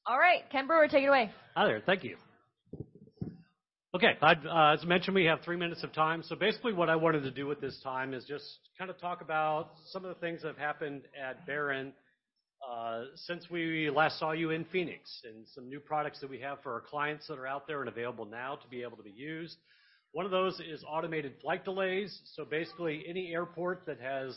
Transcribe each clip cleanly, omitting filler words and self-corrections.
All right, Ken Brewer, take it away. Hi there. Thank you. Okay, as mentioned, we have 3 minutes of time. So basically what I wanted to do with this time is just kind of talk about some of the things that have happened at Barron since we last saw you in Phoenix, and some new products that we have for our clients that are out there and available now to be able to be used. One of those is automated flight delays. So basically any airport that has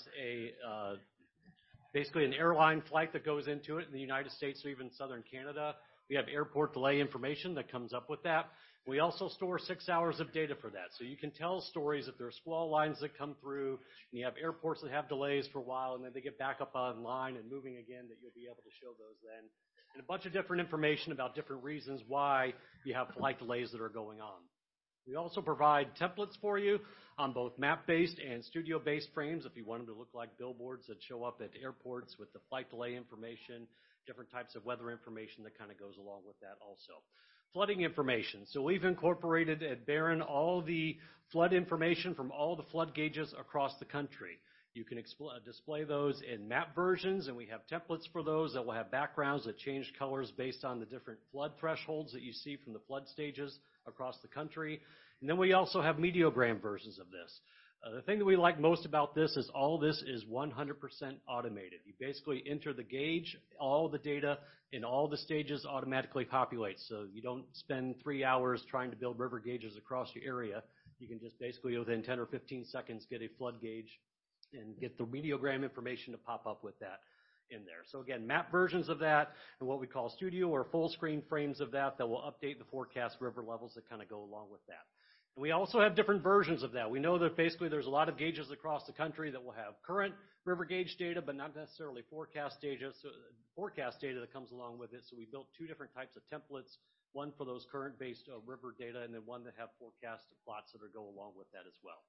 basically an airline flight that goes into it in the United States or even Southern Canada, we have airport delay information that comes up with that. We also store 6 hours of data for that. So you can tell stories if there are squall lines that come through, and you have airports that have delays for a while, and then they get back up online and moving again, that you'll be able to show those then. And a bunch of different information about different reasons why you have flight delays that are going on. We also provide templates for you on both map-based and studio-based frames if you want them to look like billboards that show up at airports with the flight delay information, different types of weather information that kind of goes along with that also. Flooding information. So we've incorporated at Barron all the flood information from all the flood gauges across the country. You can display those in map versions, and we have templates for those that will have backgrounds that change colors based on the different flood thresholds that you see from the flood stages across the country. And then we also have Meteogram versions of this. The thing that we like most about this is all this is 100% automated. You basically enter the gauge, all the data in all the stages automatically populates. So you don't spend 3 hours trying to build river gauges across your area. You can just basically within 10 or 15 seconds get a flood gauge and get the Meteogram information to pop up with that in there. So again, map versions of that and what we call studio or full screen frames of that will update the forecast river levels that kind of go along with that. And we also have different versions of that. We know that basically there's a lot of gauges across the country that will have current river gauge data, but not necessarily forecast data. So forecast data that comes along with it. So we built 2 different types of templates, one for those current-based river data, and then one that have forecast plots that go along with that as well.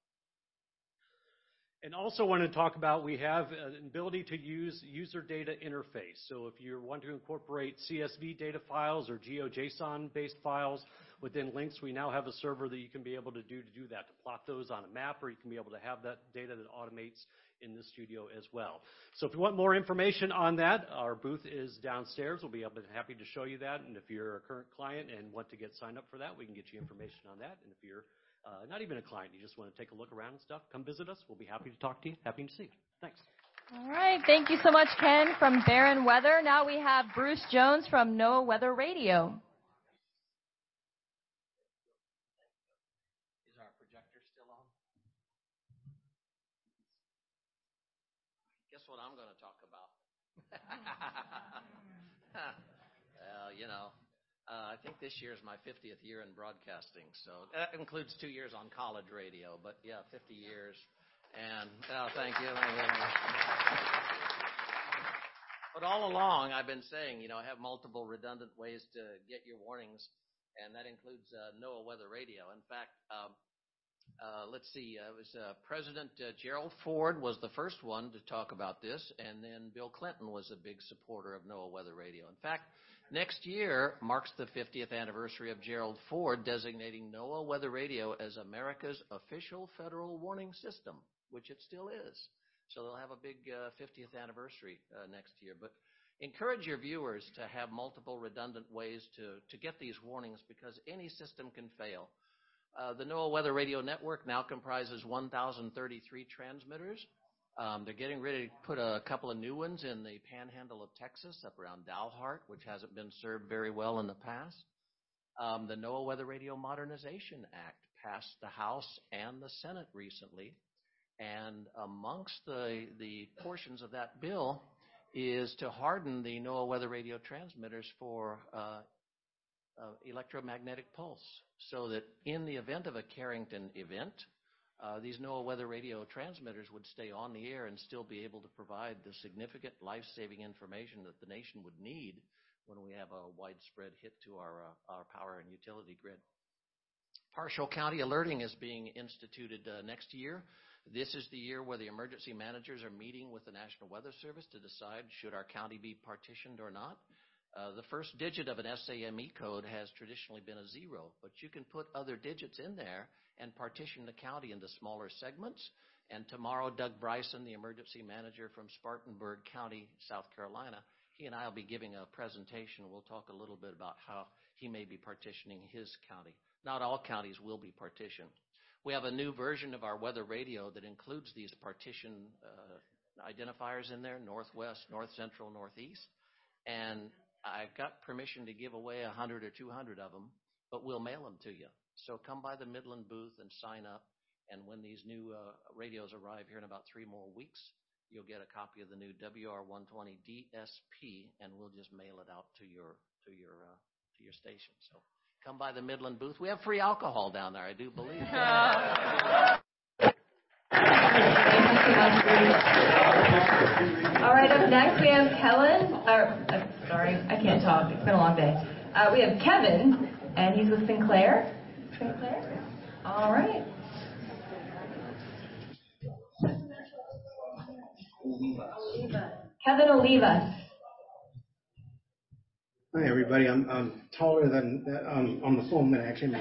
And also want to talk about, we have an ability to use user data interface. So if you want to incorporate CSV data files or GeoJSON-based files within links, we now have a server that you can be able to do that, to plot those on a map, or you can be able to have that data that automates in the studio as well. So if you want more information on that, our booth is downstairs. We'll be happy to show you that. And if you're a current client and want to get signed up for that, we can get you information on that. And if you're not even a client, you just want to take a look around and stuff, come visit us. We'll be happy to talk to you. Happy to see you. Thanks. All right. Thank you so much, Ken, from Barron Weather. Now we have Bruce Jones from NOAA Weather Radio. Is our projector still on? Guess what I'm going to talk about? I think this year is my 50th year in broadcasting, so that includes 2 years on college radio, but yeah, 50 years. And thank you. But all along, I've been saying, have multiple redundant ways to get your warnings, and that includes NOAA Weather Radio. In fact, let's see, it was President Gerald Ford was the first one to talk about this, and then Bill Clinton was a big supporter of NOAA Weather Radio. In fact, next year marks the 50th anniversary of Gerald Ford designating NOAA Weather Radio as America's official federal warning system, which it still is. So they'll have a big 50th anniversary next year. But encourage your viewers to have multiple redundant ways to get these warnings, because any system can fail. The NOAA Weather Radio Network now comprises 1,033 transmitters. They're getting ready to put a couple of new ones in the panhandle of Texas, up around Dalhart, which hasn't been served very well in the past. The NOAA Weather Radio Modernization Act passed the House and the Senate recently. And amongst the portions of that bill is to harden the NOAA Weather Radio transmitters for electromagnetic pulse, so that in the event of a Carrington event, these NOAA Weather Radio transmitters would stay on the air and still be able to provide the significant life-saving information that the nation would need when we have a widespread hit to our power and utility grid. Partial county alerting is being instituted next year. This is the year where the emergency managers are meeting with the National Weather Service to decide should our county be partitioned or not. The first digit of an SAME code has traditionally been a 0, but you can put other digits in there and partition the county into smaller segments. And tomorrow, Doug Bryson, the emergency manager from Spartanburg County, South Carolina, he and I will be giving a presentation. We'll talk a little bit about how he may be partitioning his county. Not all counties will be partitioned. We have a new version of our weather radio that includes these partition identifiers in there, northwest, north central, northeast. And I've got permission to give away 100 or 200 of them, but we'll mail them to you. So come by the Midland booth and sign up. And when these new radios arrive here in about 3 more weeks, you'll get a copy of the new WR120 DSP, and we'll just mail it out to your station. So come by the Midland booth. We have free alcohol down there, I do believe. All right, up next we have sorry, I can't talk. It's been a long day. We have Kevin, and he's with Sinclair. Sinclair? All right. Kevin Oliva. Hi, everybody. I'm taller than on the phone than I actually am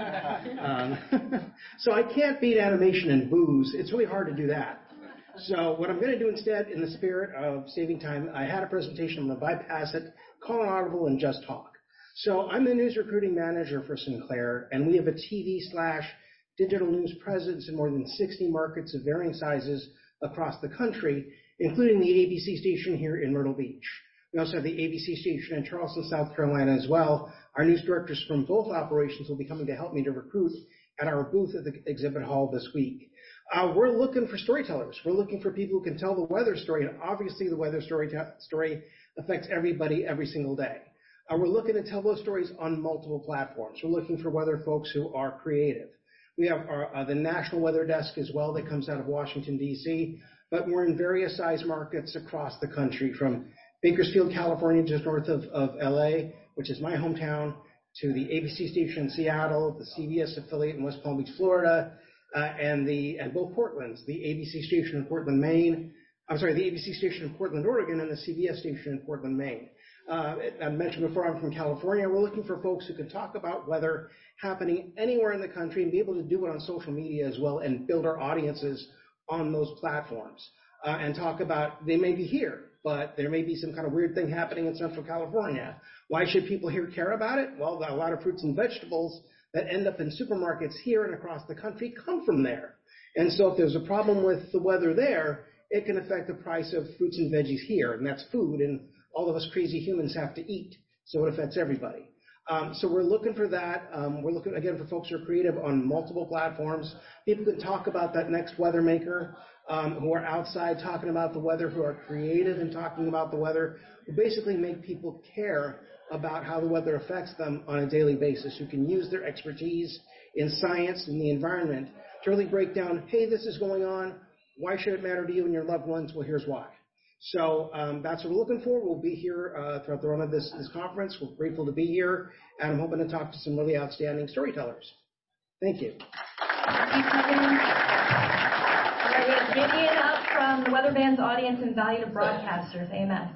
in person. So I can't beat animation and booze. It's really hard to do that. So what I'm going to do instead, in the spirit of saving time, I had a presentation. I'm going to bypass it, call an audible, and just talk. So I'm the news recruiting manager for Sinclair, and we have a TV/digital news presence in more than 60 markets of varying sizes across the country, including the ABC station here in Myrtle Beach. We also have the ABC station in Charleston, South Carolina as well. Our news directors from both operations will be coming to help me to recruit at our booth at the exhibit hall this week. We're looking for storytellers. We're looking for people who can tell the weather story, and obviously the weather story affects everybody every single day. We're looking to tell those stories on multiple platforms. We're looking for weather folks who are creative. We have the National Weather Desk as well that comes out of Washington, D.C., but we're in various size markets across the country, from Bakersfield, California, just north of L.A., which is my hometown, to the ABC station in Seattle, the CBS affiliate in West Palm Beach, Florida, and both Portlands, the ABC station in Portland, Maine. I'm sorry, the ABC station in Portland, Oregon, and the CBS station in Portland, Maine. I mentioned before, I'm from California. We're looking for folks who can talk about weather happening anywhere in the country and be able to do it on social media as well and build our audiences on those platforms and talk about, they may be here, but there may be some kind of weird thing happening in Central California. Why should people here care about it? Well, a lot of fruits and vegetables that end up in supermarkets here and across the country come from there. And so if there's a problem with the weather there, it can affect the price of fruits and veggies here, and that's food, and all of us crazy humans have to eat, so it affects everybody. So we're looking for that. We're looking, again, for folks who are creative on multiple platforms. People can talk about that next weather maker, who are outside talking about the weather, who are creative in talking about the weather, who basically make people care about how the weather affects them on a daily basis, who can use their expertise in science and the environment to really break down, hey, this is going on. Why should it matter to you and your loved ones? Well, here's why. So that's what we're looking for. We'll be here throughout the run of this conference. We're grateful to be here, and I'm hoping to talk to some really outstanding storytellers. Thank you. Thank you, Kevin. All right, we have Gideon up from the Weather Band's Audience and Value to Broadcasters, AMS.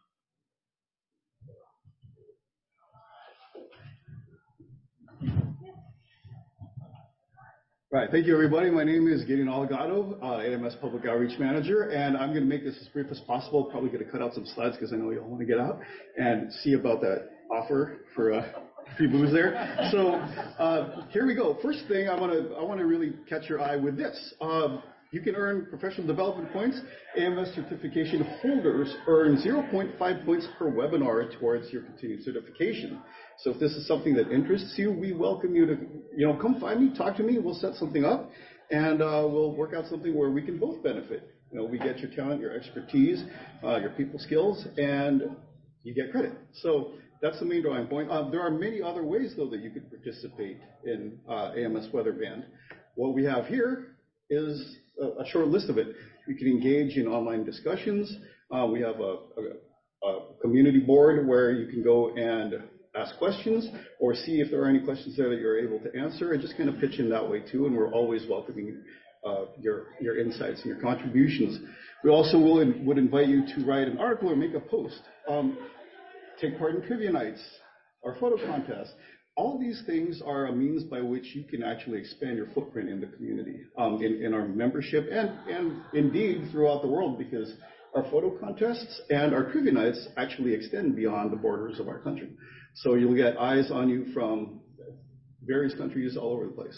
Right. Thank you, everybody. My name is Gideon Allegado, AMS Public Outreach Manager, and I'm going to make this as brief as possible. Probably going to cut out some slides because I know you all want to get out and see about that offer for free booze there. So here we go. First thing, I want to really catch your eye with this. You can earn professional development points. AMS certification holders earn 0.5 points per webinar towards your continued certification. So if this is something that interests you, we welcome you to, come find me, talk to me. We'll set something up, and we'll work out something where we can both benefit. We get your talent, your expertise, your people skills, and you get credit. So that's the main drawing point. There are many other ways, though, that you could participate in AMS Weather Band. What we have here is a short list of it. You can engage in online discussions. We have a community board where you can go and ask questions or see if there are any questions there that you're able to answer, and just kind of pitch in that way too. And we're always welcoming your insights and your contributions. We also would invite you to write an article or make a post. Take part in trivia nights or photo contests. All these things are a means by which you can actually expand your footprint in the community, in our membership, and indeed throughout the world, because our photo contests and our trivia nights actually extend beyond the borders of our country. So you'll get eyes on you from various countries all over the place.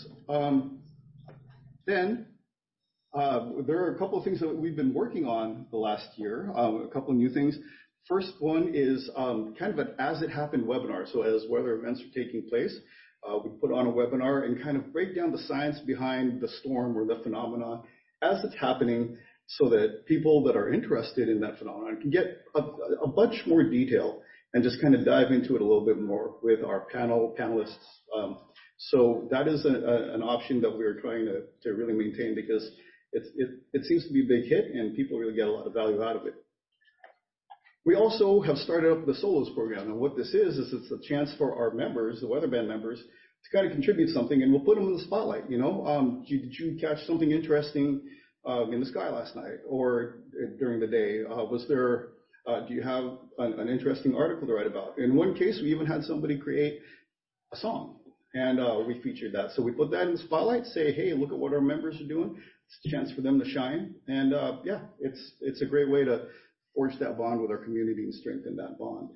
There are a couple of things that we've been working on the last year, a couple of new things. First one is kind of an as-it-happened webinar. So as weather events are taking place, we put on a webinar and kind of break down the science behind the storm or the phenomenon as it's happening so that people that are interested in that phenomenon can get a bunch more detail and just kind of dive into it a little bit more with our panelists. So that is an option that we're trying to really maintain because it seems to be a big hit and people really get a lot of value out of it. We also have started up the Solos program, and what this is it's a chance for our members, the weather band members, to kind of contribute something, and we'll put them in the spotlight. Did you catch something interesting in the sky last night or during the day? Do you have an interesting article to write about? In one case, we even had somebody create a song, and we featured that. So we put that in the spotlight, say, hey, look at what our members are doing. It's a chance for them to shine, and it's a great way to forge that bond with our community and strengthen that bond.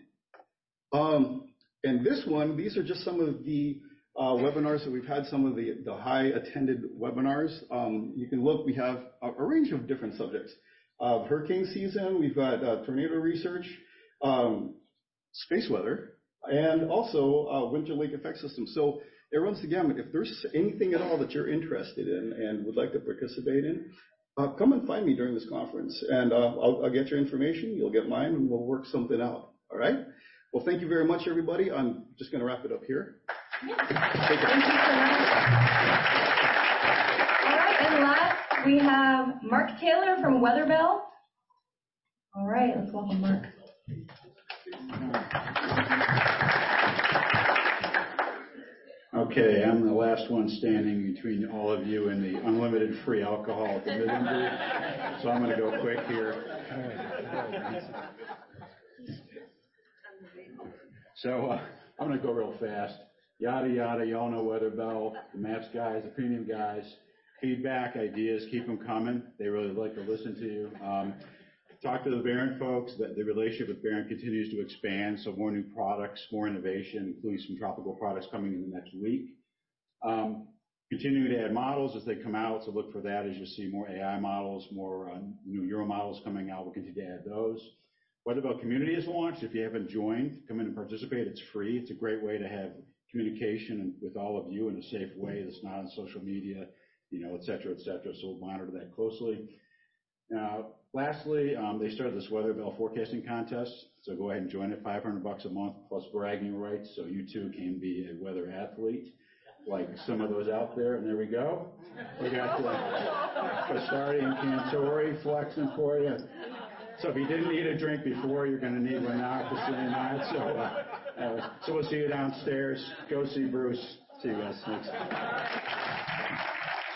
And these are just some of the webinars that we've had, some of the high attended webinars. You can look, we have a range of different subjects. Hurricane season, we've got tornado research, space weather, and also winter lake effect system. So it runs the gamut. If there's anything at all that you're interested in and would like to participate in, come and find me during this conference, and I'll get your information, you'll get mine, and we'll work something out. All right? Well, thank you very much, everybody. I'm just going to wrap it up here. Thank you so much. All right, and last we have Mark Taylor from Weatherbell. All right, let's welcome Mark. Okay, I'm the last one standing between all of you and the unlimited free alcohol at the Midland booth, so I'm going to go quick here. So I'm going to go real fast. Yada, yada, y'all know Weatherbell, the Maps guys, the premium guys. Feedback, ideas, keep them coming. They really like to listen to you. Talk to the Barron folks. The relationship with Barron continues to expand, so more new products, more innovation, including some tropical products coming in the next week. Continuing to add models as they come out, so look for that as you see more AI models, more new Euro models coming out. We'll continue to add those. Weatherbell Community is launched. If you haven't joined, come in and participate. It's free. It's a great way to have communication with all of you in a safe way that's not on social media, et cetera, et cetera. So we'll monitor that closely. Lastly, they started this Weatherbell forecasting contest, so go ahead and join it. $500 a month plus bragging rights, so you too can be a weather athlete, like some of those out there. And there we go. We got Bastardi and Cantori flexing for you. So if you didn't need a drink before, you're going to need one now at the same night. So we'll see you downstairs. Go see Bruce. See you guys. Thanks.